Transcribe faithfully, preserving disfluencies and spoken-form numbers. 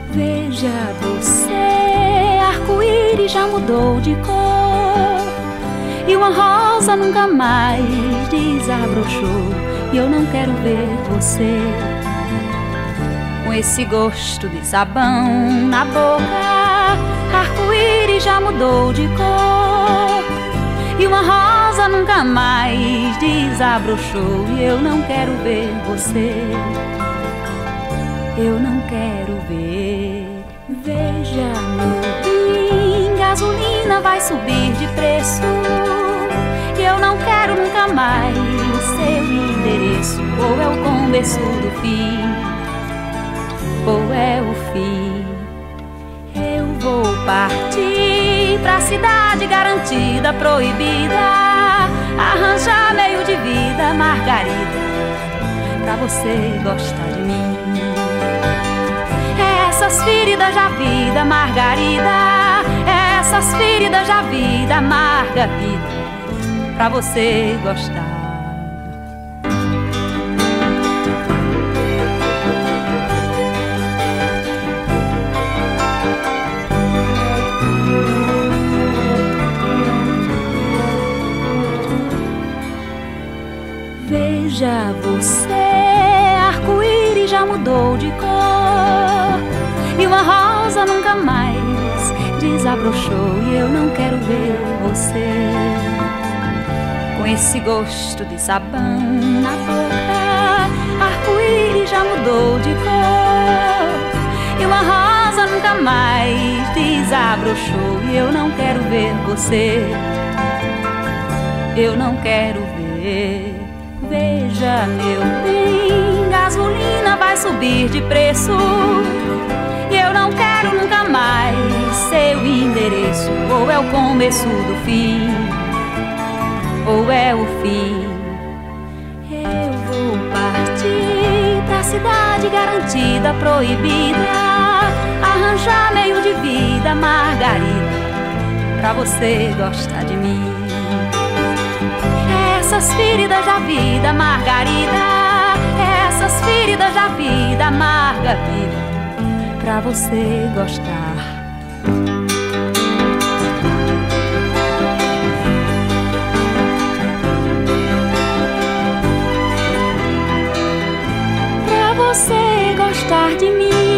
Veja você, arco-íris já mudou de cor, e uma rosa nunca mais desabrochou. E eu não quero ver você com esse gosto de sabão na boca. Arco-íris já mudou de cor, e uma rosa nunca mais desabrochou. E eu não quero ver você, eu não quero ver. Veja, meu bem, gasolina vai subir de preço, e eu não quero nunca mais seu endereço. Ou é o começo do fim, ou é o fim. Eu vou partir pra cidade garantida, proibida, arranjar meio de vida, Margarida, pra você gostar de mim. Essas feridas da vida, Margarida, essas feridas da vida, Margarida, pra você gostar. Veja você, arco-íris já mudou de cor, e uma rosa nunca mais desabrochou. E eu não quero ver você com esse gosto de sabão na boca. Arco-íris já mudou de cor, e uma rosa nunca mais desabrochou. E eu não quero ver você, eu não quero ver. Veja, meu bem, gasolina vai subir de preço, e eu não quero nunca mais seu endereço. Ou é o começo do fim, ou é o fim. Eu vou partir pra cidade garantida, proibida, arranjar meio de vida, Margarida, pra você gostar de mim. Essas feridas da vida, Margarida, essas feridas da vida, Margarida, pra você gostar. Pra você gostar de mim.